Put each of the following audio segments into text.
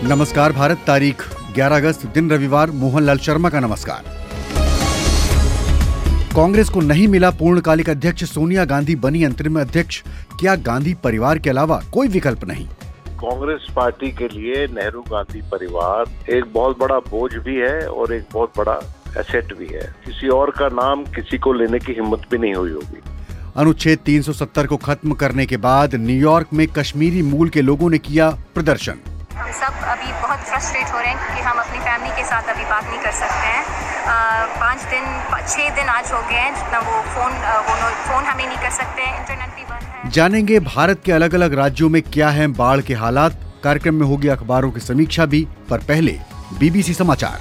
नमस्कार भारत, तारीख 11 अगस्त, दिन रविवार। मोहनलाल शर्मा का नमस्कार। कांग्रेस को नहीं मिला पूर्णकालिक अध्यक्ष, सोनिया गांधी बनी अंतरिम अध्यक्ष। क्या गांधी परिवार के अलावा कोई विकल्प नहीं? कांग्रेस पार्टी के लिए नेहरू गांधी परिवार एक बहुत बड़ा बोझ भी है और एक बहुत बड़ा एसेट भी है। किसी और का नाम किसी को लेने की हिम्मत भी नहीं हुई होगी। अनुच्छेद 370 को खत्म करने के बाद न्यूयॉर्क में कश्मीरी मूल के लोगों ने किया प्रदर्शन। हम सब अभी बहुत फ्रस्ट्रेट हो रहे हैं क्योंकि हम अपनी फैमिली के साथ अभी बात नहीं कर सकते हैं। 6 दिन आज हो गए हैं जितना वो फोन हमें नहीं कर सकते हैं, इंटरनेट भी बंद है। जानेंगे भारत के अलग अलग राज्यों में क्या है बाढ़ के हालात। कार्यक्रम में होगी अखबारों की समीक्षा भी, पर पहले बीबीसी समाचार।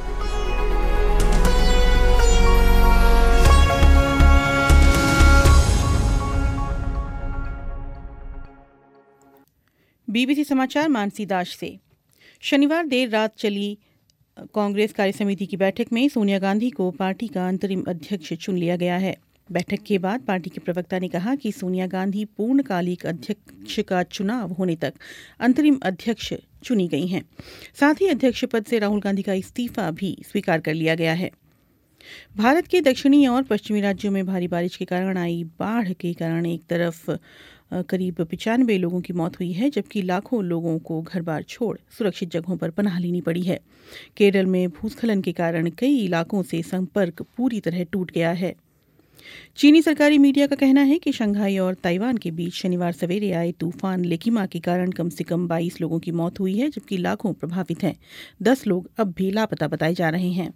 बीबीसी समाचार मानसी दास से। शनिवार देर रात चली कांग्रेस कार्यसमिति की बैठक में सोनिया गांधी को पार्टी का अंतरिम अध्यक्ष चुन लिया गया है। बैठक के बाद पार्टी के प्रवक्ता ने कहा कि सोनिया गांधी पूर्णकालिक अध्यक्ष का चुनाव होने तक अंतरिम अध्यक्ष चुनी गई हैं। साथ ही अध्यक्ष पद से राहुल गांधी का इस्तीफा भी स्वीकार कर लिया गया है। भारत के दक्षिणी और पश्चिमी राज्यों में भारी बारिश के कारण आई बाढ़ के कारण एक तरफ करीब 95 लोगों की मौत हुई है, जबकि लाखों लोगों को घर बार छोड़ सुरक्षित जगहों पर पनाह लेनी पड़ी है। केरल में भूस्खलन के कारण कई इलाकों से संपर्क पूरी तरह टूट गया है। चीनी सरकारी मीडिया का कहना है कि शंघाई और ताइवान के बीच शनिवार सवेरे आए तूफान लेकिमा के कारण कम से कम 22 लोगों की मौत हुई है, जबकि लाखों प्रभावित हैं। 10 लोग अब भी लापता बताए जा रहे हैं।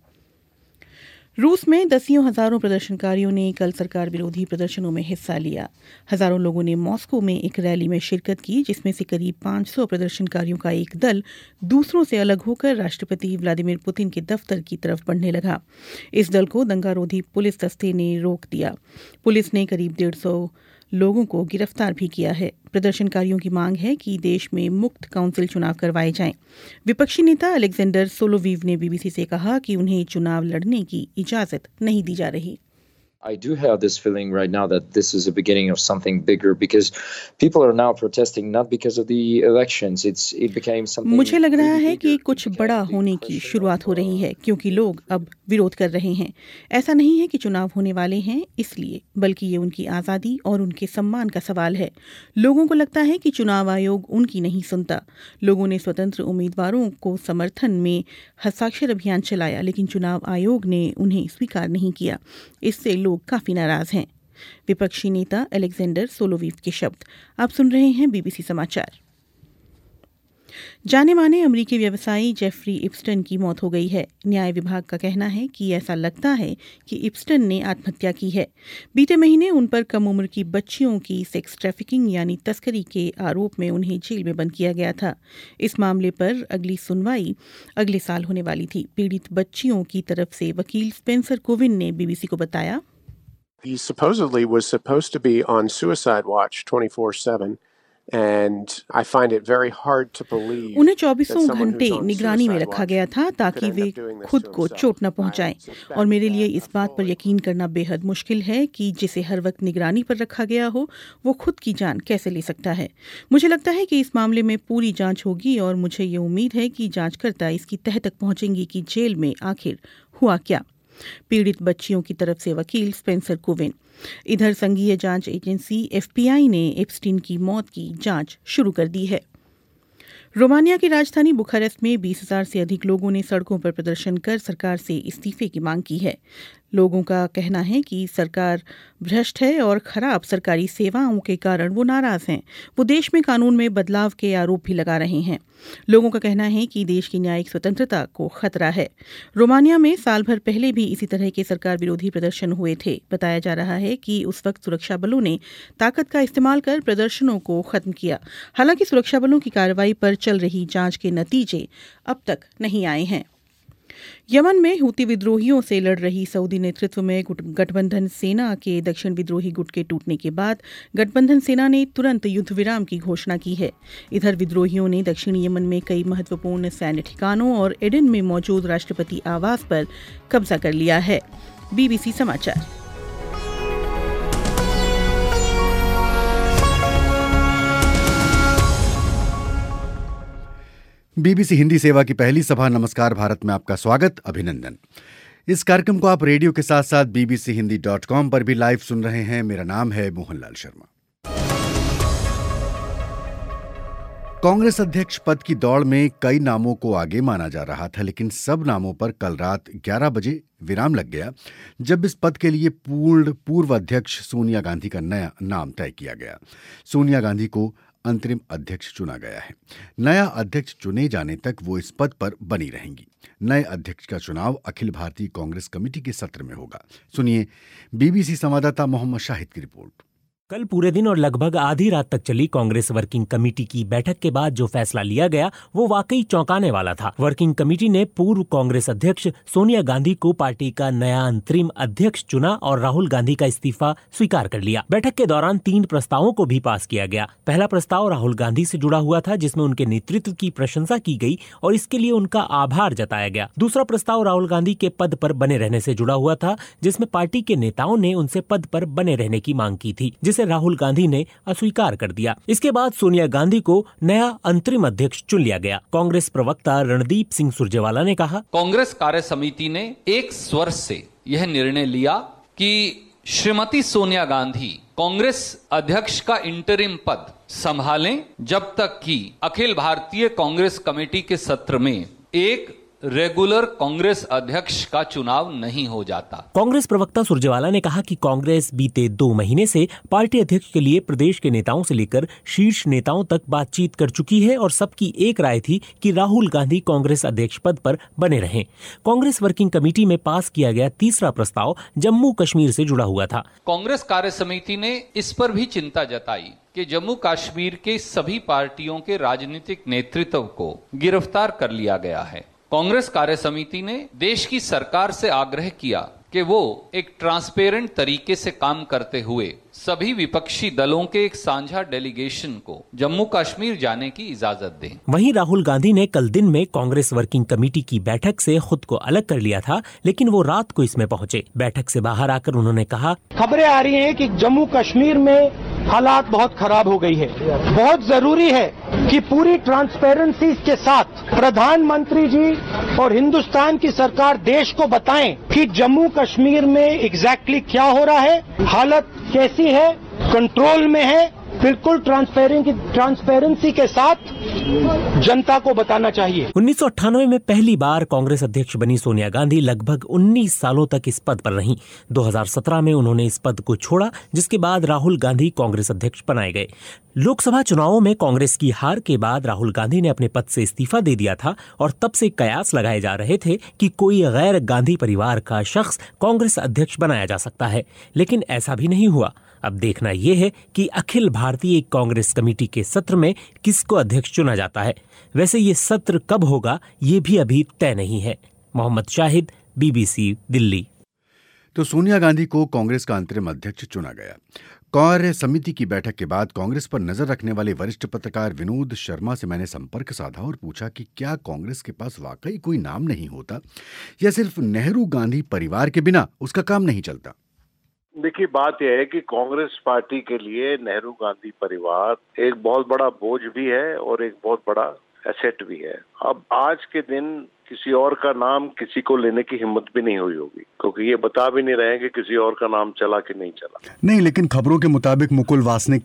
रूस में दसियों हजारों प्रदर्शनकारियों ने कल सरकार विरोधी प्रदर्शनों में हिस्सा लिया। हजारों लोगों ने मॉस्को में एक रैली में शिरकत की, जिसमें से करीब 500 प्रदर्शनकारियों का एक दल दूसरों से अलग होकर राष्ट्रपति व्लादिमीर पुतिन के दफ्तर की तरफ बढ़ने लगा। इस दल को दंगारोधी पुलिस दस्ते ने रोक दिया। पुलिस ने करीब 150 लोगों को गिरफ्तार भी किया है। प्रदर्शनकारियों की मांग है कि देश में मुक्त काउंसिल चुनाव करवाए जाएं। विपक्षी नेता अलेक्जेंडर सोलोवीव ने बीबीसी से कहा कि उन्हें चुनाव लड़ने की इजाजत नहीं दी जा रही। I do have this feeling right now that this is the beginning of something bigger because people are now protesting not because of the elections. It became something. मुझे लग रहा है कि कुछ बड़ा होने की शुरुआत हो रही है, क्योंकि लोग अब विरोध कर रहे हैं। ऐसा नहीं है कि चुनाव होने वाले हैं इसलिए, बल्कि ये उनकी आज़ादी और उनके सम्मान का सवाल है। लोगों को लगता है कि चुनाव आयोग उनकी नहीं सुनता। लोगों ने स्वतंत्र उम्मीदवारों को समर्थन में हस्ताक्षर अभियान चलाया, लेकिन चुनाव आयोग ने उन्हें स्वीकार नहीं किया। इससे लोग काफी नाराज हैं। विपक्षी नेता अलेक्जेंडर सोलोवीव के शब्द। आप सुन रहे हैं बीबीसी समाचार। जाने माने अमेरिकी व्यवसायी जेफरी इप्स्टन की मौत हो गई है। न्याय विभाग का कहना है कि ऐसा लगता है कि इप्स्टन ने आत्महत्या की है। बीते महीने उन पर कम उम्र की बच्चियों की सेक्स ट्रैफिकिंग यानी तस्करी के आरोप में उन्हें जेल में बंद किया गया था। इस मामले पर अगली सुनवाई अगले साल होने वाली थी। पीड़ित बच्चियों की तरफ से वकील स्पेंसर कोविन ने बीबीसी को बताया, He supposedly was supposed to be on suicide watch 24/7 and I find it very hard to believe उन्हें 24 घंटे निगरानी में रखा गया था ताकि वे खुद को चोट न पहुंचाएं। और मेरे लिए इस बात पर यकीन करना बेहद मुश्किल है कि जिसे हर वक्त निगरानी पर रखा गया हो वो खुद की जान कैसे ले सकता है। मुझे लगता है कि इस मामले में पूरी जांच होगी और मुझे ये उम्मीद है कि जांचकर्ता इसकी तह तक पहुंचेंगी कि जेल में आखिर हुआ क्या। पीड़ित बच्चियों की तरफ से वकील स्पेंसर कोविन। इधर संघीय जांच एजेंसी एफबीआई ने एप्स्टीन की मौत की जांच शुरू कर दी है। रोमानिया की राजधानी बुखारेस्ट में 20,000 से अधिक लोगों ने सड़कों पर प्रदर्शन कर सरकार से इस्तीफे की मांग की है। लोगों का कहना है कि सरकार भ्रष्ट है और खराब सरकारी सेवाओं के कारण वो नाराज हैं। वो देश में कानून में बदलाव के आरोप भी लगा रहे हैं। लोगों का कहना है कि देश की न्यायिक स्वतंत्रता को खतरा है। रोमानिया में साल भर पहले भी इसी तरह के सरकार विरोधी प्रदर्शन हुए थे। बताया जा रहा है कि उस वक्त सुरक्षा बलों ने ताकत का इस्तेमाल कर प्रदर्शनों को खत्म किया। हालांकि सुरक्षा बलों की कार्रवाई पर चल रही जांच के नतीजे अब तक नहीं आए हैं। यमन में हूती विद्रोहियों से लड़ रही सऊदी नेतृत्व में गठबंधन सेना के दक्षिण विद्रोही गुट के टूटने के बाद गठबंधन सेना ने तुरंत युद्ध विराम की घोषणा की है। इधर विद्रोहियों ने दक्षिणी यमन में कई महत्वपूर्ण सैन्य ठिकानों और एडन में मौजूद राष्ट्रपति आवास पर कब्जा कर लिया है। बीबीसी समाचार। बीबीसी हिंदी सेवा की पहली सभा नमस्कार भारत में आपका स्वागत, अभिनंदन। इस कार्यक्रम को आप रेडियो के साथ साथ bbchondi.com पर भी लाइव सुन रहे हैं। मेरा नाम है मोहनलाल शर्मा। कांग्रेस अध्यक्ष पद की दौड़ में कई नामों को आगे माना जा रहा था, लेकिन सब नामों पर कल रात 11 बजे विराम लग गया जब इस पद के लिए पूर्व अध्यक्ष सोनिया गांधी का नया नाम तय किया गया। सोनिया गांधी को अंतरिम अध्यक्ष चुना गया है। नया अध्यक्ष चुने जाने तक वो इस पद पर बनी रहेंगी। नए अध्यक्ष का चुनाव अखिल भारतीय कांग्रेस कमेटी के सत्र में होगा। सुनिए बीबीसी संवाददाता मोहम्मद शाहिद की रिपोर्ट। कल पूरे दिन और लगभग आधी रात तक चली कांग्रेस वर्किंग कमेटी की बैठक के बाद जो फैसला लिया गया वो वाकई चौंकाने वाला था। वर्किंग कमेटी ने पूर्व कांग्रेस अध्यक्ष सोनिया गांधी को पार्टी का नया अंतरिम अध्यक्ष चुना और राहुल गांधी का इस्तीफा स्वीकार कर लिया। बैठक के दौरान 3 प्रस्तावों को भी पास किया गया। पहला प्रस्ताव राहुल गांधी से जुड़ा हुआ था, जिसमें उनके नेतृत्व की प्रशंसा की गई और इसके लिए उनका आभार जताया गया। दूसरा प्रस्ताव राहुल गांधी के पद पर बने रहने से जुड़ा हुआ था, जिसमें पार्टी के नेताओं ने उनसे पद पर बने रहने की मांग की थी, जिसे राहुल गांधी ने अस्वीकार कर दिया। इसके बाद सोनिया गांधी को नया अंतरिम अध्यक्ष चुन लिया गया। कांग्रेस प्रवक्ता रणदीप सिंह सुरजेवाला ने कहा, कांग्रेस कार्य समिति ने एक स्वर से यह निर्णय लिया कि श्रीमती सोनिया गांधी कांग्रेस अध्यक्ष का इंटरिम पद संभालें जब तक कि अखिल भारतीय कांग्रेस कमेटी के सत्र में एक रेगुलर कांग्रेस अध्यक्ष का चुनाव नहीं हो जाता। कांग्रेस प्रवक्ता सुरजेवाला ने कहा कि कांग्रेस बीते 2 महीने से पार्टी अध्यक्ष के लिए प्रदेश के नेताओं से लेकर शीर्ष नेताओं तक बातचीत कर चुकी है और सबकी एक राय थी कि राहुल गांधी कांग्रेस अध्यक्ष पद पर बने रहें। कांग्रेस वर्किंग कमेटी में पास किया गया तीसरा प्रस्ताव जम्मू कश्मीर से जुड़ा हुआ था। कांग्रेस कार्य समिति ने इस पर भी चिंता जताई कि जम्मू कश्मीर के सभी पार्टियों के राजनीतिक नेतृत्व को गिरफ्तार कर लिया गया है। कांग्रेस कार्य समिति ने देश की सरकार से आग्रह किया कि वो एक ट्रांसपेरेंट तरीके से काम करते हुए सभी विपक्षी दलों के एक साझा डेलीगेशन को जम्मू कश्मीर जाने की इजाजत दें। वहीं राहुल गांधी ने कल दिन में कांग्रेस वर्किंग कमेटी की बैठक से खुद को अलग कर लिया था, लेकिन वो रात को इसमें पहुंचे। बैठक से बाहर आकर उन्होंने कहा, खबरें आ रही हैं कि जम्मू कश्मीर में हालात बहुत खराब हो गई है। बहुत जरूरी है कि पूरी ट्रांसपेरेंसी के साथ प्रधानमंत्री जी और हिंदुस्तान की सरकार देश को बताएं कि जम्मू कश्मीर में एग्जैक्टली क्या हो रहा है, हालत कैसी है, कंट्रोल में है। बिल्कुल ट्रांसपेरेंसी के साथ जनता को बताना चाहिए। 1998 में पहली बार कांग्रेस अध्यक्ष बनी सोनिया गांधी लगभग 19 सालों तक इस पद पर रहीं। 2017 में उन्होंने इस पद को छोड़ा, जिसके बाद राहुल गांधी कांग्रेस अध्यक्ष बनाए गए। लोकसभा चुनावों में कांग्रेस की हार के बाद राहुल गांधी ने अपने पद से इस्तीफा दे दिया था और तब से कयास लगाए जा रहे थे कि कोई गैर गांधी परिवार का शख्स कांग्रेस अध्यक्ष बनाया जा सकता है, लेकिन ऐसा भी नहीं हुआ। अब देखना यह है कि अखिल भारतीय कांग्रेस कमेटी के सत्र में किसको अध्यक्ष चुना जाता है। वैसे ये सत्र कब होगा ये भी अभी तय नहीं है। मोहम्मद शाहिद, बीबीसी दिल्ली। तो सोनिया गांधी को कांग्रेस का अंतरिम अध्यक्ष चुना गया। कार्य समिति की बैठक के बाद कांग्रेस पर नजर रखने वाले वरिष्ठ पत्रकार विनोद शर्मा से मैंने संपर्क साधा और पूछा कि क्या कांग्रेस के पास वाकई कोई नाम नहीं होता या सिर्फ नेहरू गांधी परिवार के बिना उसका काम नहीं चलता। देखिए, बात यह है कि कांग्रेस पार्टी के लिए नेहरू गांधी परिवार एक बहुत बड़ा बोझ भी है और एक बहुत बड़ा एसेट भी है। अब आज के दिन किसी और का नाम किसी को लेने की हिम्मत भी नहीं हुई होगी, क्योंकि ये बता भी नहीं रहे हैं कि किसी और का नाम चला कि नहीं चला। नहीं, लेकिन खबरों के मुताबिक मुकुल वासनिक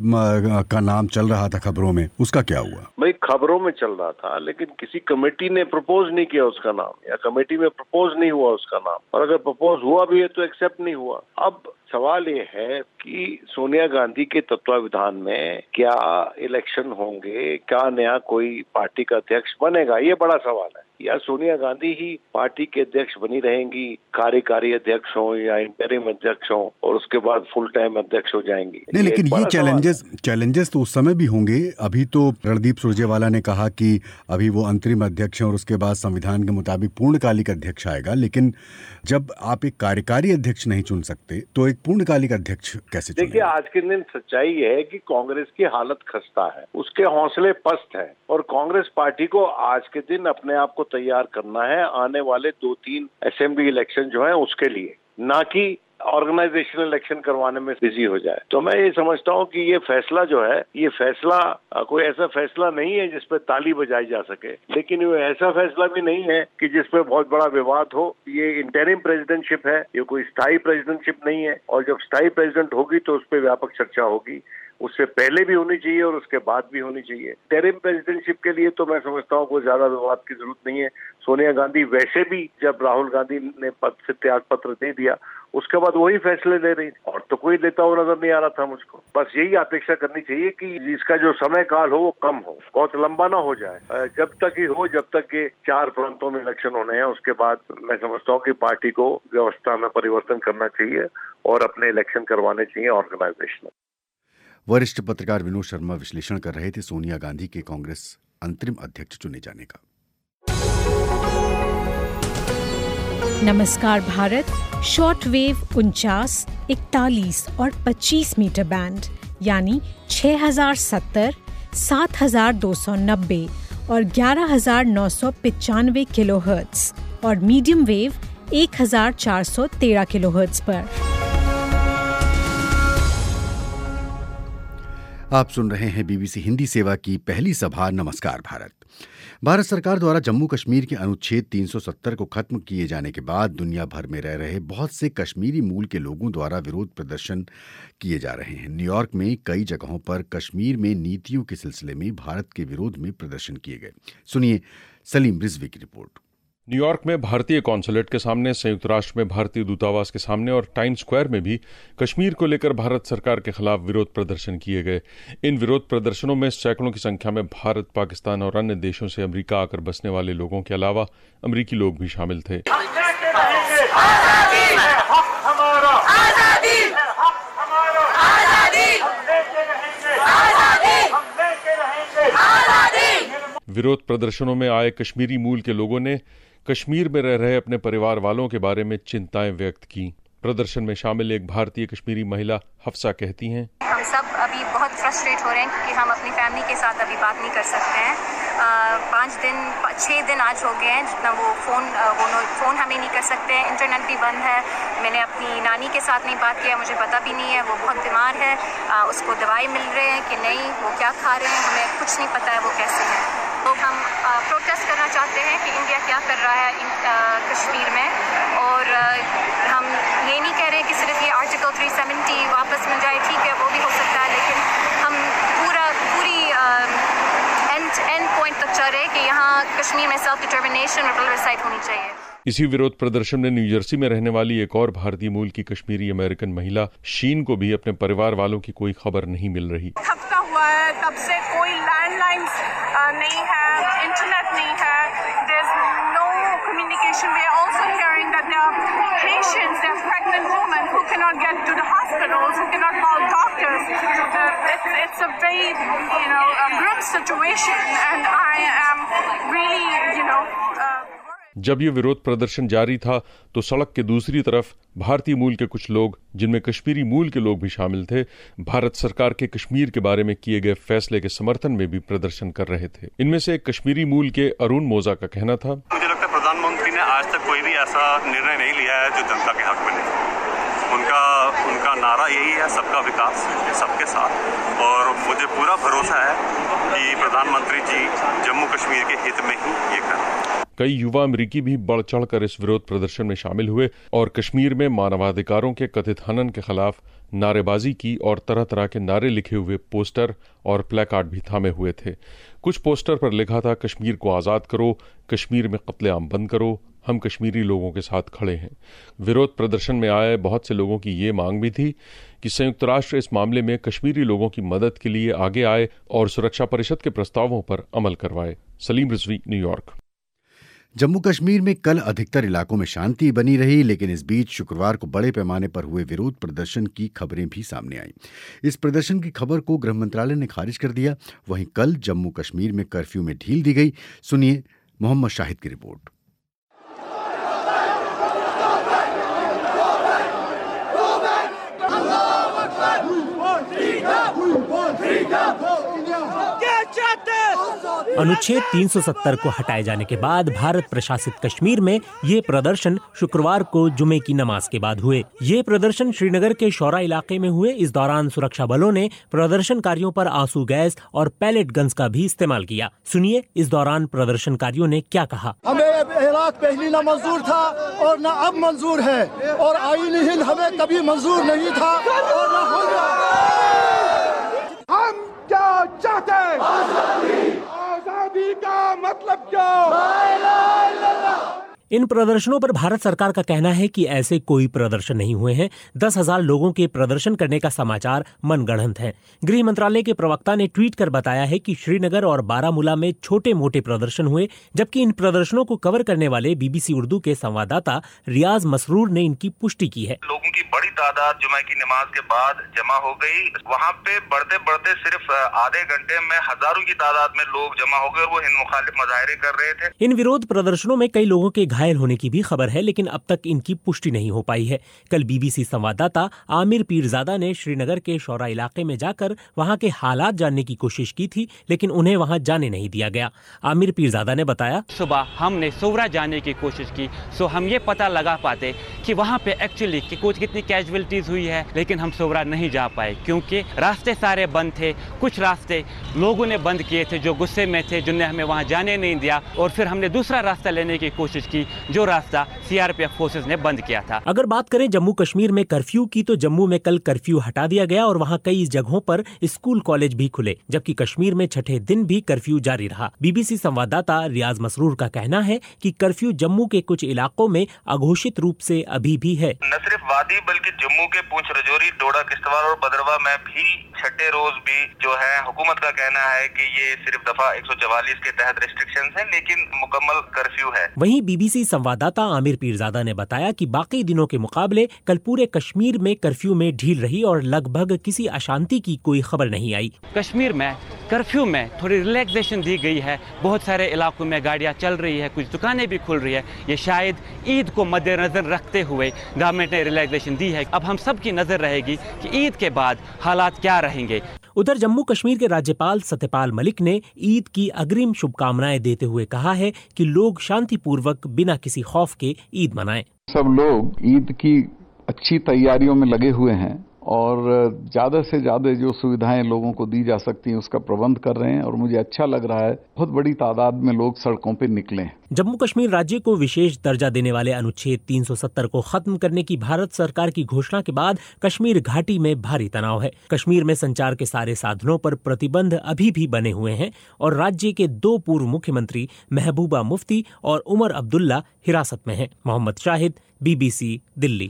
का नाम चल रहा था खबरों में, उसका क्या हुआ? भाई, खबरों में चल रहा था, लेकिन किसी कमेटी ने प्रपोज नहीं किया उसका नाम, या कमेटी में प्रपोज नहीं हुआ उसका नाम, और अगर प्रपोज हुआ भी है तो एक्सेप्ट नहीं हुआ। अब सवाल ये है कि सोनिया गांधी के तत्वावधान में क्या इलेक्शन होंगे, क्या नया कोई पार्टी का अध्यक्ष बनेगा, ये बड़ा सवाल है। या सोनिया गांधी ही पार्टी के अध्यक्ष बनी रहेंगी, कार्यकारी अध्यक्ष हो या इंटरिम अध्यक्ष हो, और उसके बाद फुल टाइम अध्यक्ष हो जाएंगी। नहीं, लेकिन ये चैलेंजेस तो उस समय भी होंगे। अभी तो रणदीप सुरजेवाला ने कहा कि अभी वो अंतरिम अध्यक्ष हैं और उसके बाद संविधान के मुताबिक पूर्णकालिक अध्यक्ष आएगा, लेकिन जब आप एक कार्यकारी अध्यक्ष नहीं चुन सकते तो एक पूर्णकालिक अध्यक्ष कैसे चुनेंगे? देखिए, आज के दिन सच्चाई है कि कांग्रेस की हालत खस्ता है, उसके हौसले पस्त है, और कांग्रेस पार्टी को आज के दिन अपने आप को तैयार करना है आने वाले 2-3 असेंबली इलेक्शन जो है उसके लिए, ना कि ऑर्गेनाइजेशनल इलेक्शन करवाने में बिजी हो जाए। तो मैं ये समझता हूँ कि ये फैसला जो है, ये फैसला कोई ऐसा फैसला नहीं है जिस पे ताली बजाई जा सके, लेकिन ये ऐसा फैसला भी नहीं है कि जिस पे बहुत बड़ा विवाद हो। ये इंटरिम प्रेसिडेंटशिप है, ये कोई स्थायी प्रेसिडेंटशिप नहीं है, और जब स्थायी प्रेसिडेंट होगी तो उस पर व्यापक चर्चा होगी। उससे पहले भी होनी चाहिए और उसके बाद भी होनी चाहिए। इंटरिम प्रेसिडेंटशिप के लिए तो मैं समझता हूँ कोई ज्यादा विवाद की जरूरत नहीं है। सोनिया गांधी वैसे भी जब राहुल गांधी ने पद से त्याग पत्र दे दिया, उसके बाद वही फैसले ले रही, और तो कोई लेता हुआ नजर नहीं आ रहा था मुझको। बस यही अपेक्षा करनी चाहिए कि इसका जो समय काल हो वो कम हो, बहुत लंबा ना हो जाए। जब तक ही हो, जब तक के 4 प्रांतों में इलेक्शन होने हैं, उसके बाद मैं समझता हूँ कि पार्टी को व्यवस्था में परिवर्तन करना चाहिए और अपने इलेक्शन करवाने चाहिए ऑर्गेनाइजेशनल। वरिष्ठ पत्रकार विनोद शर्मा विश्लेषण कर रहे थे सोनिया गांधी के कांग्रेस अंतरिम अध्यक्ष चुने जाने का। नमस्कार भारत शॉर्ट वेव 49, 41 और 25 मीटर बैंड यानी 6070, 7290 और 11995 किलोहर्ट्ज और मीडियम वेव 1413 किलोहर्ट्ज पर। आप सुन रहे हैं बीबीसी हिंदी सेवा की पहली सभा नमस्कार भारत। भारत सरकार द्वारा जम्मू कश्मीर के अनुच्छेद 370 को खत्म किए जाने के बाद दुनिया भर में रह रहे बहुत से कश्मीरी मूल के लोगों द्वारा विरोध प्रदर्शन किए जा रहे हैं। न्यूयॉर्क में कई जगहों पर कश्मीर में नीतियों के सिलसिले में भारत के विरोध में प्रदर्शन किए गए। सुनिए सलीम रिजवी की रिपोर्ट। न्यूयॉर्क में भारतीय कॉन्सुलेट के सामने, संयुक्त राष्ट्र में भारतीय दूतावास के सामने और टाइम्स स्क्वायर में भी कश्मीर को लेकर भारत सरकार के खिलाफ विरोध प्रदर्शन किए गए। इन विरोध प्रदर्शनों में सैकड़ों की संख्या में भारत, पाकिस्तान और अन्य देशों से अमेरिका आकर बसने वाले लोगों के अलावा अमेरिकी लोग भी शामिल थे। विरोध प्रदर्शनों में आए कश्मीरी मूल के लोगों ने कश्मीर में रह रहे अपने परिवार वालों के बारे में चिंताएं व्यक्त की। प्रदर्शन में शामिल एक भारतीय कश्मीरी महिला हफ्सा कहती हैं, हम सब अभी बहुत फ्रस्ट्रेट हो रहे हैं क्योंकि हम अपनी फैमिली के साथ अभी बात नहीं कर सकते हैं। 6 दिन आज हो गए हैं जितना वो फ़ोन हमें नहीं कर सकते हैं, इंटरनेट भी बंद है। मैंने अपनी नानी के साथ नहीं बात किया, मुझे पता भी नहीं है वो बहुत बीमार है, उसको दवाई मिल रहे हैं कि नहीं, वो क्या खा रहे हैं, हमें कुछ नहीं पता है वो कैसे है। तो हम प्रोटेस्ट करना चाहते हैं कि इंडिया क्या कर रहा है कश्मीर में, और हम ये नहीं कह रहे कि सिर्फ ये आर्टिकल 370 वापस मिल जाए, ठीक है वो भी हो सकता है, लेकिन हम पूरी एंड पॉइंट तक चाह रहे हैं कि यहाँ कश्मीर में सेल्फ डिटर्मिनेशन और प्लेबसाइट होनी चाहिए। इसी विरोध प्रदर्शन में न्यूजर्सी में रहने वाली एक और भारतीय मूल की कश्मीरी अमेरिकन महिला शीन को भी अपने परिवार वालों की कोई खबर नहीं मिल रही। हफ्ता हुआ है तब से कोई लैंडलाइंस नहीं है, इंटरनेट नहीं है, there is no communication. We are also hearing that there are patients, there are pregnant women who can not get to the hospitals, who can not call doctors. It's a very, grim situation and I am really, जब ये विरोध प्रदर्शन जारी था तो सड़क के दूसरी तरफ भारतीय मूल के कुछ लोग, जिनमें कश्मीरी मूल के लोग भी शामिल थे, भारत सरकार के कश्मीर के बारे में किए गए फैसले के समर्थन में भी प्रदर्शन कर रहे थे। इनमें से एक कश्मीरी मूल के अरुण मोजा का कहना था, मुझे लगता है प्रधानमंत्री ने आज तक कोई भी ऐसा निर्णय नहीं लिया है जो जनता के हक में नहीं। उनका नारा यही है, सबका विकास सबके साथ, और मुझे पूरा भरोसा है कि प्रधानमंत्री जी जम्मू कश्मीर के हित में ही ये करें। कई युवा अमेरिकी भी बढ़ चढ़कर इस विरोध प्रदर्शन में शामिल हुए और कश्मीर में मानवाधिकारों के कथित हनन के खिलाफ नारेबाजी की और तरह तरह के नारे लिखे हुए पोस्टर और प्लेकार्ड भी थामे हुए थे। कुछ पोस्टर पर लिखा था, कश्मीर को आज़ाद करो, कश्मीर में कत्लेआम बंद करो, हम कश्मीरी लोगों के साथ खड़े हैं। विरोध प्रदर्शन में आए बहुत से लोगों की ये मांग भी थी कि संयुक्त राष्ट्र इस मामले में कश्मीरी लोगों की मदद के लिए आगे आए और सुरक्षा परिषद के प्रस्तावों पर अमल करवाए। सलीम रिजवी, न्यूयॉर्क। जम्मू कश्मीर में कल अधिकतर इलाकों में शांति बनी रही, लेकिन इस बीच शुक्रवार को बड़े पैमाने पर हुए विरोध प्रदर्शन की खबरें भी सामने आईं। इस प्रदर्शन की खबर को गृह मंत्रालय ने खारिज कर दिया। वहीं कल जम्मू कश्मीर में कर्फ्यू में ढील दी गई। सुनिए मोहम्मद शाहिद की रिपोर्ट। Get अनुच्छेद 370 को हटाए जाने के बाद भारत प्रशासित कश्मीर में ये प्रदर्शन शुक्रवार को जुमे की नमाज के बाद हुए। ये प्रदर्शन श्रीनगर के शौरा इलाके में हुए। इस दौरान सुरक्षा बलों ने प्रदर्शनकारियों पर आंसू गैस और पैलेट गन्स का भी इस्तेमाल किया। सुनिए इस दौरान प्रदर्शनकारियों ने क्या कहा। हमें इराक पहले न मंजूर था और न अब मंजूर है, और आईन हिंद हमें कभी मंजूर नहीं था और न होगा। हम क्या चाहते हैं? आजादी का मतलब क्या? इन प्रदर्शनों पर भारत सरकार का कहना है कि ऐसे कोई प्रदर्शन नहीं हुए हैं। 10,000 लोगों के प्रदर्शन करने का समाचार मनगढ़ंत है। गृह मंत्रालय के प्रवक्ता ने ट्वीट कर बताया है कि श्रीनगर और बारामूला में छोटे मोटे प्रदर्शन हुए, जबकि इन प्रदर्शनों को कवर करने वाले BBC उर्दू के संवाददाता रियाज मसरूर ने इनकी पुष्टि की है। लोगों की बड़ी तादाद जुमे की नमाज के बाद जमा हो गई। वहाँ पे बढ़ते बढ़ते सिर्फ आधे घंटे में हजारों की तादाद में लोग जमा हो गए और वो हिंद मुखालिफ मुजाहरे कर रहे थे। इन विरोध प्रदर्शनों में कई लोगों के घायल होने की भी खबर है, लेकिन अब तक इनकी पुष्टि नहीं हो पाई है। कल BBC संवाददाता आमिर पीरजादा ने श्रीनगर के शौरा इलाके में जाकर वहां के हालात जानने की कोशिश की थी, लेकिन उन्हें वहां जाने नहीं दिया गया। आमिर पीरजादा ने बताया, सुबह हमने सोवरा जाने की कोशिश की, सो हम ये पता लगा पाते कि वहाँ पे एक्चुअली कुछ कितनी कैजुअलिटीज हुई है, लेकिन हम सोवरा नहीं जा पाए क्योंकि रास्ते सारे बंद थे। कुछ रास्ते लोगों ने बंद किए थे जो गुस्से में थे, जिन्हें हमें वहाँ जाने नहीं दिया, और फिर हमने दूसरा रास्ता लेने की कोशिश की जो रास्ता CRPF फोर्सेस ने बंद किया था। अगर बात करें जम्मू कश्मीर में कर्फ्यू की, तो जम्मू में कल कर्फ्यू हटा दिया गया और वहां कई जगहों पर स्कूल कॉलेज भी खुले, जबकि कश्मीर में छठे दिन भी कर्फ्यू जारी रहा। BBC संवाददाता रियाज मसरूर का कहना है कि कर्फ्यू जम्मू के कुछ इलाकों में अघोषित रूप से अभी भी है। न सिर्फ वादी बल्कि जम्मू के पूंछ, रजौरी, डोडा, किश्तवाड़ और भद्रवाह में भी छठे रोज भी जो है हुकूमत का कहना है कि ये सिर्फ दफा 144 के तहत रिस्ट्रिक्शंस हैं, लेकिन मुकम्मल कर्फ्यू है। वहीं BBC संवाददाता आमिर पीरजादा ने बताया कि बाकी दिनों के मुकाबले कल पूरे कश्मीर में कर्फ्यू में ढील रही और लगभग किसी अशांति की कोई खबर नहीं आई। कश्मीर में कर्फ्यू में थोड़ी रिलैक्सेशन दी गई है। बहुत सारे इलाकों में गाड़ियां चल रही है, कुछ दुकानें भी खुल रही है। ये शायद ईद को मद्देनजर रखते हुए गवर्नमेंट ने रिलैक्सेशन दी है। अब हम सब की नजर रहेगी कि ईद के बाद हालात क्या रहेंगे। उधर जम्मू कश्मीर के राज्यपाल सत्यपाल मलिक ने ईद की अग्रिम शुभकामनाएं देते हुए कहा है कि लोग शांतिपूर्वक बिना किसी खौफ के ईद मनाएं। सब लोग ईद की अच्छी तैयारियों में लगे हुए हैं और ज्यादा से ज्यादा जो सुविधाएं लोगों को दी जा सकती हैं उसका प्रबंध कर रहे हैं, और मुझे अच्छा लग रहा है बहुत बड़ी तादाद में लोग सड़कों पे निकले हैं। जम्मू कश्मीर राज्य को विशेष दर्जा देने वाले अनुच्छेद 370 को खत्म करने की भारत सरकार की घोषणा के बाद कश्मीर घाटी में भारी तनाव है। कश्मीर में संचार के सारे साधनों पर प्रतिबंध अभी भी बने हुए हैं और राज्य के 2 पूर्व मुख्यमंत्री महबूबा मुफ्ती और उमर अब्दुल्ला हिरासत में हैं। मोहम्मद शाहिद, BBC, दिल्ली।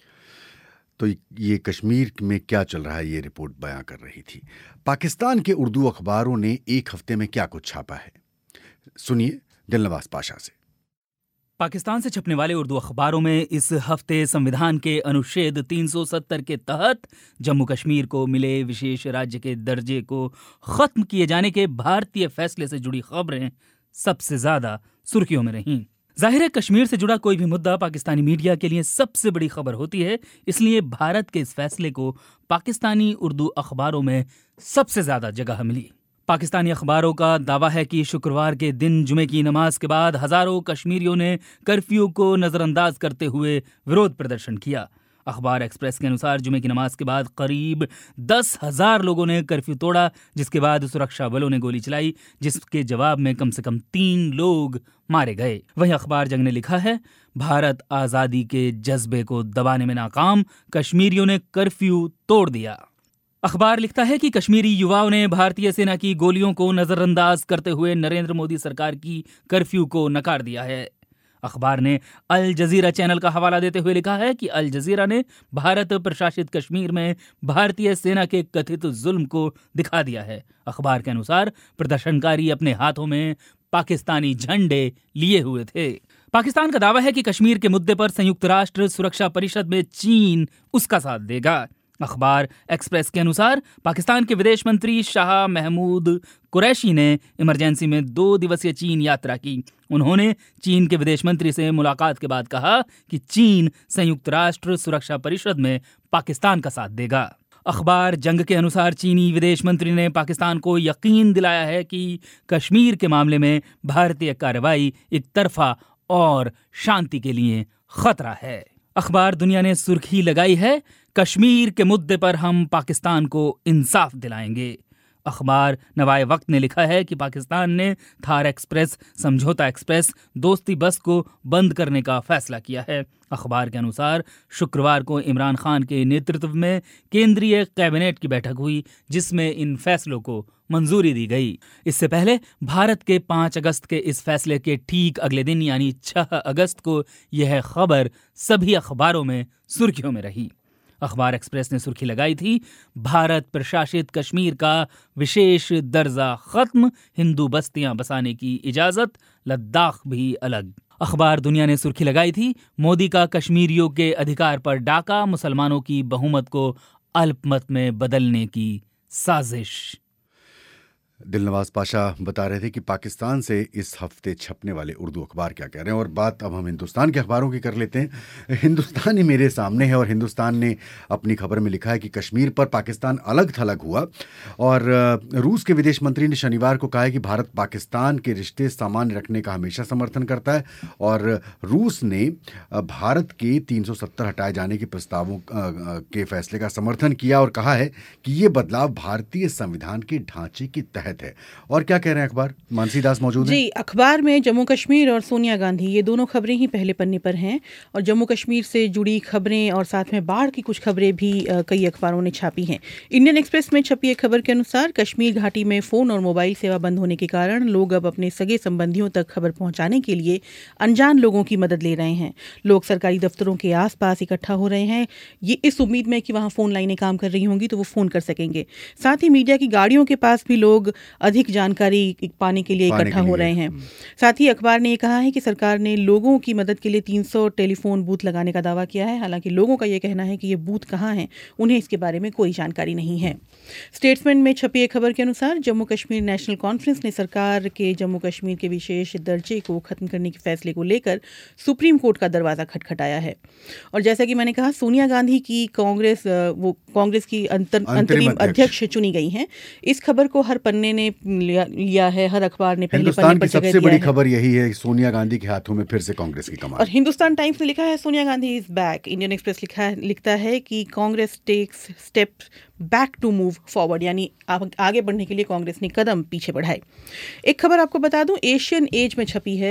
तो ये कश्मीर में क्या चल रहा है ये रिपोर्ट बयां कर रही थी। पाकिस्तान के उर्दू अखबारों ने एक हफ्ते में क्या कुछ छापा है, सुनिए दिलनवाज पाशा से। पाकिस्तान से छपने वाले उर्दू अखबारों में इस हफ्ते संविधान के अनुच्छेद 370 के तहत जम्मू कश्मीर को मिले विशेष राज्य के दर्जे को खत्म किए जाने के भारतीय फैसले से जुड़ी खबरें सबसे ज्यादा सुर्खियों में रहीं। जाहिर है कश्मीर से जुड़ा कोई भी मुद्दा पाकिस्तानी मीडिया के लिए सबसे बड़ी खबर होती है, इसलिए भारत के इस फैसले को पाकिस्तानी उर्दू अखबारों में सबसे ज्यादा जगह मिली। पाकिस्तानी अखबारों का दावा है कि शुक्रवार के दिन जुमे की नमाज के बाद हजारों कश्मीरियों ने कर्फ्यू को नजरअंदाज करते हुए विरोध प्रदर्शन किया। अखबार एक्सप्रेस के अनुसार जुमे की नमाज के बाद करीब 10,000 लोगों ने कर्फ्यू तोड़ा, जिसके बाद सुरक्षा बलों ने गोली चलाई, जिसके जवाब में कम से कम 3 लोग मारे गए। वहीं अखबार जंग ने लिखा है, भारत आजादी के जज्बे को दबाने में नाकाम, कश्मीरियों ने कर्फ्यू तोड़ दिया। अखबार लिखता है कि कश्मीरी युवाओं ने भारतीय सेना की गोलियों को नजरअंदाज करते हुए नरेंद्र मोदी सरकार की कर्फ्यू को नकार दिया है। अखबार ने अल जजीरा चैनल का हवाला देते हुए लिखा है कि अल जजीरा ने भारत प्रशासित कश्मीर में भारतीय सेना के कथित जुल्म को दिखा दिया है। अखबार के अनुसार प्रदर्शनकारी अपने हाथों में पाकिस्तानी झंडे लिए हुए थे। पाकिस्तान का दावा है कि कश्मीर के मुद्दे पर संयुक्त राष्ट्र सुरक्षा परिषद में चीन उसका साथ देगा। अखबार एक्सप्रेस के अनुसार पाकिस्तान के विदेश मंत्री शाह महमूद कुरैशी ने इमरजेंसी में 2 दिवसीय चीन यात्रा की। उन्होंने चीन के विदेश मंत्री से मुलाकात के बाद कहा कि चीन संयुक्त राष्ट्र सुरक्षा परिषद में पाकिस्तान का साथ देगा। अखबार जंग के अनुसार चीनी विदेश मंत्री ने पाकिस्तान को यकीन दिलाया है कि कश्मीर के मामले में भारतीय कार्रवाई एक तरफा और शांति के लिए खतरा है। अखबार दुनिया ने सुर्खी लगाई है, कश्मीर के मुद्दे पर हम पाकिस्तान को इंसाफ दिलाएंगे। अखबार नवाए वक्त ने लिखा है कि पाकिस्तान ने थार एक्सप्रेस, समझौता एक्सप्रेस, दोस्ती बस को बंद करने का फैसला किया है। अखबार के अनुसार शुक्रवार को इमरान खान के नेतृत्व में केंद्रीय कैबिनेट की बैठक हुई, जिसमें इन फैसलों को मंजूरी दी गई। इससे पहले भारत के 5 अगस्त के इस फैसले के ठीक अगले दिन यानी 6 अगस्त को यह खबर सभी अखबारों में सुर्खियों में रही। अखबार एक्सप्रेस ने सुर्खी लगाई थी, भारत प्रशासित कश्मीर का विशेष दर्जा खत्म, हिंदू बस्तियां बसाने की इजाजत, लद्दाख भी अलग। अखबार दुनिया ने सुर्खी लगाई थी, मोदी का कश्मीरियों के अधिकार पर डाका, मुसलमानों की बहुमत को अल्पमत में बदलने की साजिश। दिलनवाज पाशा बता रहे थे कि पाकिस्तान से इस हफ्ते छपने वाले उर्दू अखबार क्या कह रहे हैं। और बात अब हम हिंदुस्तान के अखबारों की कर लेते हैं। हिंदुस्तान ही मेरे सामने है और हिंदुस्तान ने अपनी खबर में लिखा है कि कश्मीर पर पाकिस्तान अलग थलग हुआ। और रूस के विदेश मंत्री ने शनिवार को कहा है कि भारत पाकिस्तान के रिश्ते सामान्य रखने का हमेशा समर्थन करता है। और रूस ने भारत के 370 हटाए जाने के प्रस्तावों के फैसले का समर्थन किया और कहा है कि ये बदलाव भारतीय संविधान के ढांचे के तहत है। और क्या कह रहे हैं अखबार? मानसी दास मौजूद हैं जी। अखबार में जम्मू कश्मीर और सोनिया गांधी, ये दोनों खबरें ही पहले पन्ने पर हैं। और जम्मू कश्मीर से जुड़ी खबरें और साथ में बाढ़ की कुछ खबरें भी कई अखबारों ने छापी हैं। इंडियन एक्सप्रेस में छपी एक खबर के अनुसार कश्मीर घाटी में फोन और मोबाइल सेवा बंद होने के कारण लोग अब अपने सगे संबंधियों तक खबर पहुंचाने के लिए अनजान लोगों की मदद ले रहे हैं। लोग सरकारी दफ्तरों के आसपास इकट्ठा हो रहे हैं, ये इस उम्मीद में कि वहां फोन लाइनें काम कर रही होंगी तो वो फोन कर सकेंगे। साथ ही मीडिया की गाड़ियों के पास भी लोग अधिक जानकारी पाने के लिए इकट्ठा हो रहे हैं। साथ ही अखबार ने यह कहा है कि सरकार ने लोगों की मदद के लिए 300 टेलीफोन बूथ लगाने का दावा किया है। हालांकि लोगों का यह कहना है कि ये बूथ कहाँ हैं, उन्हें इसके बारे में कोई जानकारी नहीं है। स्टेट्समैन में छपी एक खबर के अनुसार जम्मू कश्मीर नेशनल कॉन्फ्रेंस ने सरकार के जम्मू कश्मीर के विशेष दर्जे को खत्म करने के फैसले को लेकर सुप्रीम कोर्ट का दरवाजा खटखटाया है। और जैसा कि मैंने कहा, सोनिया गांधी की कांग्रेस की अंतरिम अध्यक्ष चुनी गई हैं। इस खबर को हर पन्ने ने लिया है, हर अखबार ने पहले पन्ने पर जगह दिया है। सबसे बड़ी खबर यही है, सोनिया गांधी के हाथों में फिर से कांग्रेस की कमान। और हिंदुस्तान टाइम्स ने लिखा है Sonia Gandhi is back. Indian Express लिखता है कि Congress takes steps back to move forward, यानी आगे बढ़ने के लिए कांग्रेस ने कदम पीछे बढ़ाए। एक खबर आपको बता दूं, एशियन एज में छपी है।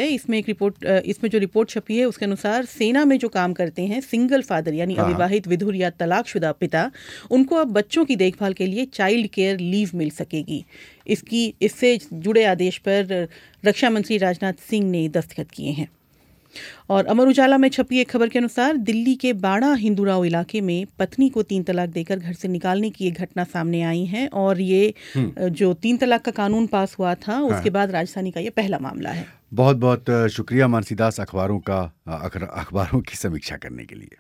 इसमें जो रिपोर्ट छपी है उसके अनुसार सेना में जो काम करते हैं सिंगल फादर यानी अविवाहित विधुर या तलाकशुदा पिता, उनको अब बच्चों की देखभाल के लिए चाइल्ड केयर लीव मिल सकेगी। इससे जुड़े आदेश पर रक्षा मंत्री राजनाथ सिंह ने दस्तखत किए हैं। और अमर उजाला में छपी एक खबर के अनुसार दिल्ली के बाड़ा हिंदूराव इलाके में पत्नी को 3 तलाक देकर घर से निकालने की एक घटना सामने आई है। और ये जो 3 तलाक का कानून पास हुआ था उसके बाद राजधानी का ये पहला मामला है। बहुत बहुत शुक्रिया मानसी दास अखबारों की समीक्षा करने के लिए।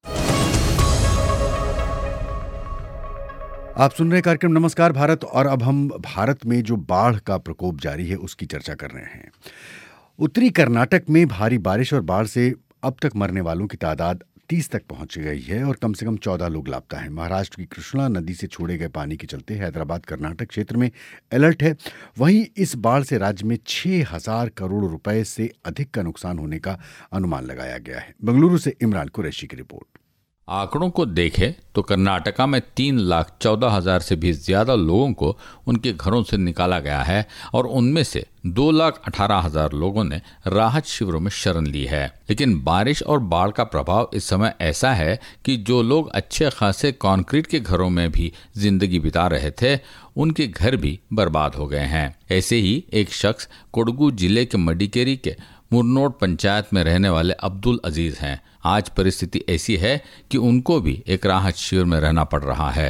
आप सुन रहे कार्यक्रम नमस्कार भारत और अब हम भारत में जो बाढ़ का प्रकोप जारी है उसकी चर्चा कर रहे हैं। उत्तरी कर्नाटक में भारी बारिश और बाढ़ से अब तक मरने वालों की तादाद 30 तक पहुंच गई है और कम से कम 14 लोग लापता हैं। महाराष्ट्र की कृष्णा नदी से छोड़े गए पानी के चलते हैदराबाद कर्नाटक क्षेत्र में अलर्ट है। वहीं इस बाढ़ से राज्य में 6000 करोड़ रुपए से अधिक का नुकसान होने का अनुमान लगाया गया है। बेंगलुरु से इमरान कुरैशी की रिपोर्ट। आंकड़ों को देखें तो कर्नाटका में 3,14,000 से भी ज्यादा लोगों को उनके घरों से निकाला गया है और उनमें से 2,18,000 लोगों ने राहत शिविरों में शरण ली है। लेकिन बारिश और बाढ़ का प्रभाव इस समय ऐसा है कि जो लोग अच्छे खासे कंक्रीट के घरों में भी जिंदगी बिता रहे थे, उनके घर भी बर्बाद हो गए हैं। ऐसे ही एक शख्स कोडगू जिले के मडिकेरी के मुरनोट पंचायत में रहने वाले अब्दुल अजीज हैं। आज परिस्थिति ऐसी है कि उनको भी एक राहत शिविर में रहना पड़ रहा है।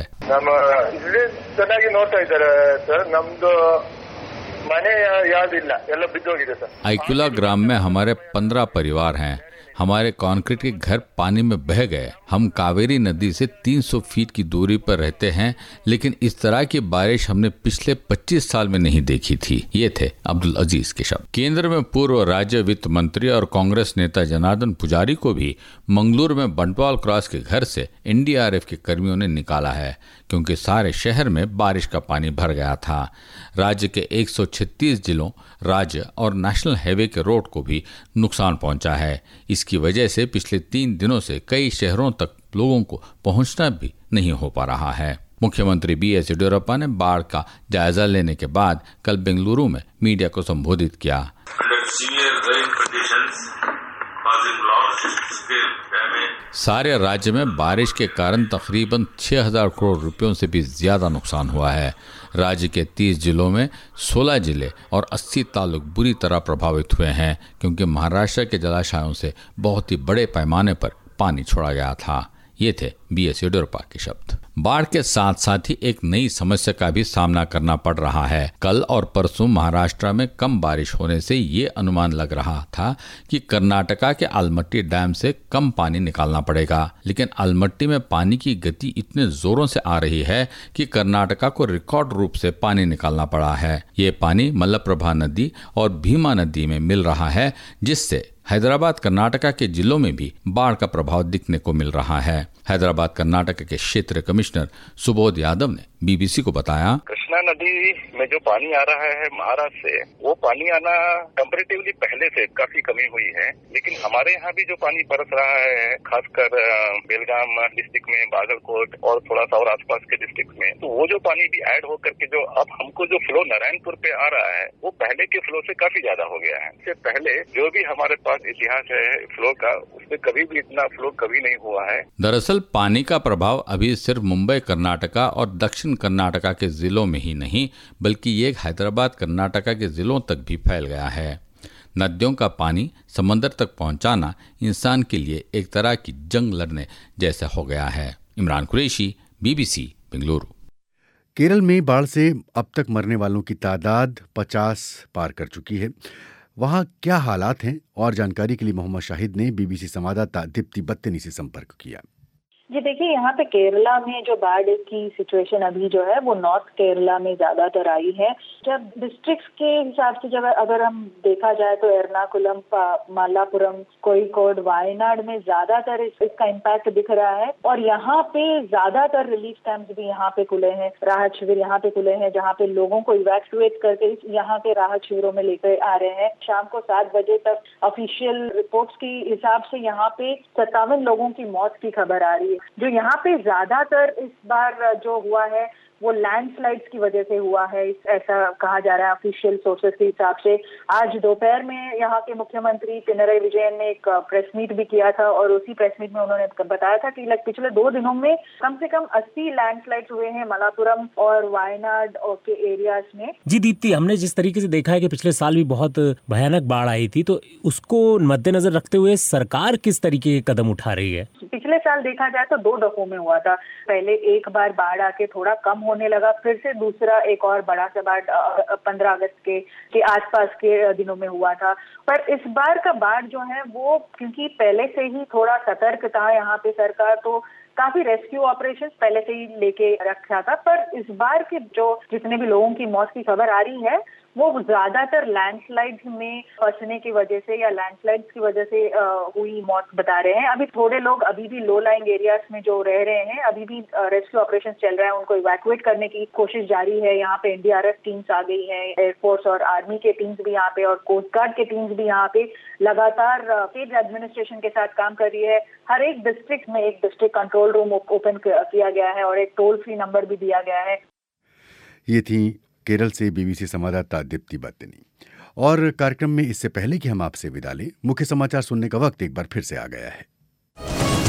आइकुला ग्राम में हमारे 15 परिवार हैं, हमारे कंक्रीट के घर पानी में बह गए। हम कावेरी नदी से 300 फीट की दूरी पर रहते हैं, लेकिन इस तरह की बारिश हमने पिछले 25 साल में नहीं देखी थी। ये थे अब्दुल अजीज के शब्द। केंद्र में पूर्व राज्य वित्त मंत्री और कांग्रेस नेता जनार्दन पुजारी को भी मंगलुरु में बंटवाल क्रॉस के घर से एनडीआरएफ के कर्मियों ने निकाला है, क्योंकि सारे शहर में बारिश का पानी भर गया था। राज्य के 136 जिलों, राज्य और नेशनल हाईवे के रोड को भी नुकसान पहुंचा है। इसकी वजह से पिछले 3 दिनों से कई शहरों तक लोगों को पहुंचना भी नहीं हो पा रहा है। मुख्यमंत्री बीएस येडियुरप्पा ने बाढ़ का जायजा लेने के बाद कल बेंगलुरु में मीडिया को संबोधित किया। सारे राज्य में बारिश के कारण तकरीबन 6000 करोड़ रुपयों से भी ज्यादा नुकसान हुआ है। राज्य के 30 जिलों में 16 जिले और 80 तालुक बुरी तरह प्रभावित हुए हैं, क्योंकि महाराष्ट्र के जलाशयों से बहुत ही बड़े पैमाने पर पानी छोड़ा गया था। ये थे बीएस येडियुरप्पा के शब्द। बाढ़ के साथ साथ ही एक नई समस्या का भी सामना करना पड़ रहा है। कल और परसों महाराष्ट्र में कम बारिश होने से ये अनुमान लग रहा था कि कर्नाटका के आलमट्टी डैम से कम पानी निकालना पड़ेगा, लेकिन आलमट्टी में पानी की गति इतने जोरों से आ रही है कि कर्नाटका को रिकॉर्ड रूप से पानी निकालना पड़ा है। ये पानी मलप्रभा नदी और भीमा नदी में मिल रहा है, जिससे हैदराबाद कर्नाटका के जिलों में भी बाढ़ का प्रभाव दिखने को मिल रहा है। हैदराबाद कर्नाटक के क्षेत्रीय कमिश्नर सुबोध यादव ने बीबीसी को बताया, कृष्णा नदी में जो पानी आ रहा है महाराष्ट्र से, वो पानी आना कंपैरेटिवली पहले से काफी कमी हुई है, लेकिन हमारे यहाँ भी जो पानी बरस रहा है, खासकर बेलगाम डिस्ट्रिक्ट में, बागलकोट और थोड़ा सा और आसपास के डिस्ट्रिक्ट में, तो वो जो पानी भी ऐड होकर के जो अब हमको जो फ्लो नारायणपुर पे आ रहा है, वो पहले के फ्लो से काफी ज्यादा हो गया है। इससे पहले जो भी हमारे पास इतिहास है फ्लो का, उसमें कभी भी इतना फ्लो कभी नहीं हुआ है। दरअसल पानी का प्रभाव अभी सिर्फ मुंबई कर्नाटका और दक्षिण कर्नाटका के जिलों में ही नहीं, बल्कि ये हैदराबाद कर्नाटका के जिलों तक भी फैल गया है। नदियों का पानी समंदर तक पहुंचाना इंसान के लिए एक तरह की जंग लड़ने जैसा हो गया है। इमरान कुरैशी, बीबीसी, बेंगलुरु। केरल में बाढ़ से अब तक मरने वालों की तादाद 50 पार कर चुकी है। वहां क्या हालात हैं और जानकारी के लिए मोहम्मद शाहिद ने बीबीसी संवाददाता दीप्ति बत्तनी से संपर्क किया। जी देखिए, यहाँ पे केरला में जो बाढ़ की सिचुएशन अभी जो है वो नॉर्थ केरला में ज्यादातर आई है। जब डिस्ट्रिक्ट्स के हिसाब से जब अगर हम देखा जाए तो एर्नाकुलम, मालापुरम, कोझिकोड, वायनाड में ज्यादातर इसका इम्पैक्ट दिख रहा है। और यहाँ पे ज्यादातर रिलीफ कैंप्स भी यहाँ पे खुले हैं, राहत शिविर यहाँ पे खुले हैं, जहाँ पे लोगों को इवैक्यूएट करके यहाँ के राहत शिविरों में लेकर आ रहे हैं। शाम को 7 बजे तक ऑफिशियल रिपोर्ट्स के हिसाब से यहाँ पे 57 लोगों की मौत की खबर आ रही है। जो यहाँ पे ज्यादातर इस बार जो हुआ है वो लैंडस्लाइड्स की वजह से हुआ है, ऐसा कहा जा रहा है ऑफिशियल सोर्सेस के हिसाब से। आज दोपहर में यहाँ के मुख्यमंत्री पिनराई विजयन ने एक प्रेस मीट भी किया था और उसी प्रेस मीट में उन्होंने बताया था कि पिछले 2 दिनों में कम से कम 80 लैंडस्लाइड्स हुए हैं मलापुरम और वायनाड के एरियाज में। जी दीप्ति, हमने जिस तरीके से देखा है कि पिछले साल भी बहुत भयानक बाढ़ आई थी, तो उसको मद्देनजर रखते हुए सरकार किस तरीके के कदम उठा रही है? पिछले साल देखा जाए तो 2 दफों में हुआ था। पहले एक बार बाढ़ आके थोड़ा कम होने लगा, फिर से दूसरा एक और बड़ा सा बाढ़ 15 अगस्त के आसपास के दिनों में हुआ था। पर इस बार का बाढ़ जो है वो क्योंकि पहले से ही थोड़ा सतर्क था यहाँ पे सरकार, तो काफी रेस्क्यू ऑपरेशंस पहले से ही लेके रखा था। पर इस बार के जो जितने भी लोगों की मौत की खबर आ रही है वो ज्यादातर लैंडस्लाइड्स में फंसने की वजह से या लैंडस्लाइड्स की वजह से हुई मौत बता रहे हैं। अभी थोड़े लोग अभी भी लो लाइंग एरियाज में जो रह रहे हैं, अभी भी रेस्क्यू ऑपरेशन चल रहा है, उनको इवैक्यूएट करने की कोशिश जारी है। यहाँ पे एनडीआरएफ टीम्स आ गई है, एयरफोर्स और आर्मी के टीम्स भी यहाँ पे और कोस्ट गार्ड के टीम्स भी यहाँ पे लगातार स्टेट एडमिनिस्ट्रेशन के साथ काम कर रही है। हर एक डिस्ट्रिक्ट में एक डिस्ट्रिक्ट कंट्रोल रूम ओपन किया गया है और एक टोल फ्री नंबर भी दिया गया है। ये थी केरल से बीबीसी संवाददाता दीप्ति बत्तनी। और कार्यक्रम में इससे पहले कि हम आपसे विदा लें, मुख्य समाचार सुनने का वक्त एक बार फिर से आ गया है।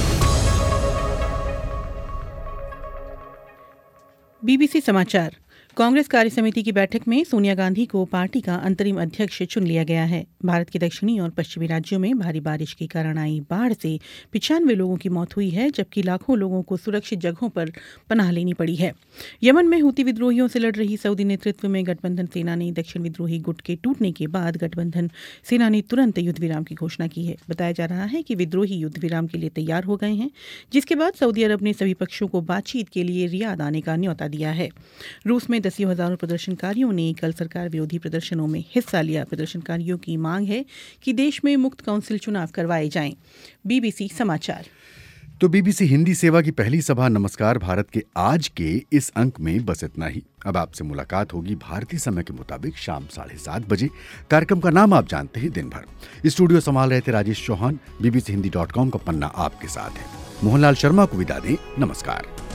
बीबीसी समाचार। कांग्रेस कार्य समिति की बैठक में सोनिया गांधी को पार्टी का अंतरिम अध्यक्ष चुन लिया गया है। भारत के दक्षिणी और पश्चिमी राज्यों में भारी बारिश के कारण आई बाढ़ से 95 लोगों की मौत हुई है, जबकि लाखों लोगों को सुरक्षित जगहों पर पनाह लेनी पड़ी है। यमन में हूती विद्रोहियों से लड़ रही सऊदी नेतृत्व में गठबंधन सेना ने दक्षिण विद्रोही गुट के टूटने के बाद गठबंधन सेना ने तुरंत युद्ध विराम की घोषणा की है। बताया जा रहा है कि विद्रोही युद्ध विराम के लिए तैयार हो गए हैं, जिसके बाद सऊदी अरब ने सभी पक्षों को बातचीत के लिए रियाद आने का न्योता दिया है। रूस में दसियों हजारों प्रदर्शनकारियों ने कल सरकार विरोधी प्रदर्शनों में हिस्सा लिया। प्रदर्शनकारियों की मांग है कि देश में मुक्त काउंसिल चुनाव करवाए जाएं। बीबीसी समाचार। तो बीबीसी हिंदी सेवा की पहली सभा नमस्कार भारत के आज के इस अंक में बस इतना ही। अब आपसे मुलाकात होगी भारतीय समय के मुताबिक शाम 7:30 बजे। कार्यक्रम का नाम आप जानते हैं दिन भर। स्टूडियो संभाल रहे थे राजेश चौहान। bbchindy.com का पन्ना आपके साथ है। मोहनलाल शर्मा को विदा दें। नमस्कार।